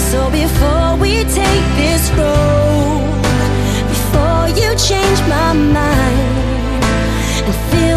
So before we take this road, before you change my mind and feel